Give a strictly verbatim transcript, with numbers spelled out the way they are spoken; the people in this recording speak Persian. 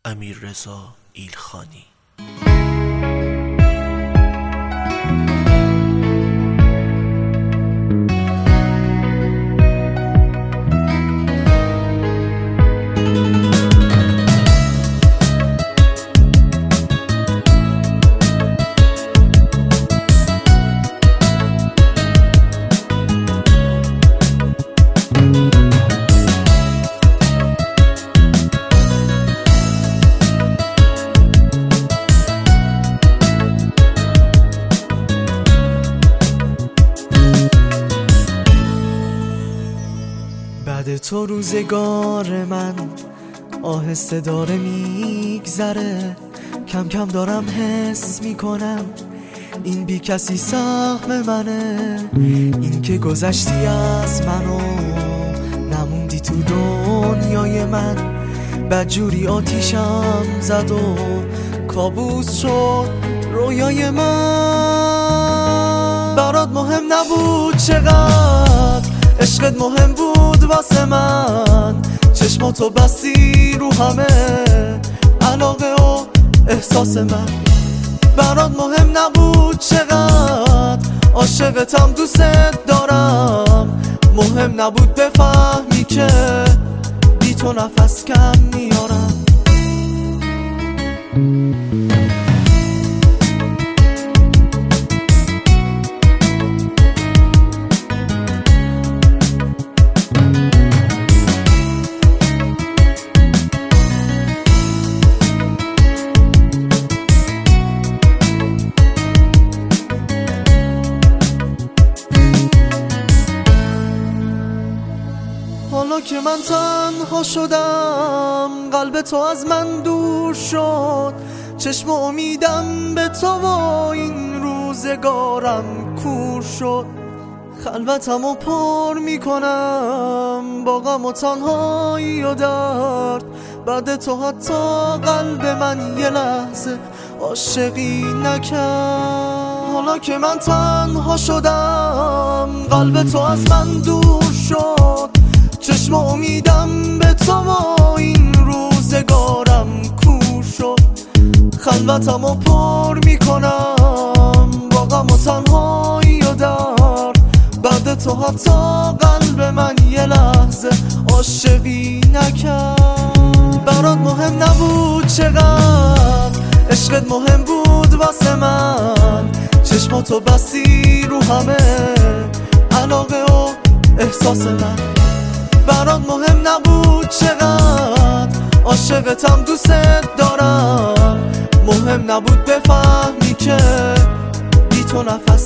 امیررضا ایلخانی. بعد تو روزگار من آهسته داره میگذره، کم کم دارم حس میکنم این بی کسی سهم منه. این که گذشتی از منو نموندی تو دنیای من، بدجوری آتیشم زد و کابوس شد رویای من. برات مهم نبود چقدر عشقت مهم بود واسه من، چشماتو بستی رو همه علاقه و احساس من. برات مهم نبود چقدر عاشقتم دوست دارم، مهم نبود بفهمی که بی تو نفس کم میارم. حالا که من تنها شدم، قلب تو از من دور شد، چشم امیدم به تو و این روزگارم کور شد. خلوتم رو پر میکنم با غم و تنهایی و درد، بعد تو حتی قلب من یه لحظه عاشقی نکرد. حالا که من تنها شدم، قلب تو از من دور شد، چشم امیدم به تو و این روزگارم کور شد. خلوتم رو پر میکنم با غم و تنهایی و درد، بعد تو حتی قلب من یه لحظه عاشقی نکرد. برات مهم نبود چقدر عشقت مهم بود واسه من، چشماتو بستی رو همه علاقه و احساس من. برات مهم نبود چقدر عاشقتم دوست دارم، مهم نبود بفهمی که بی تو نفس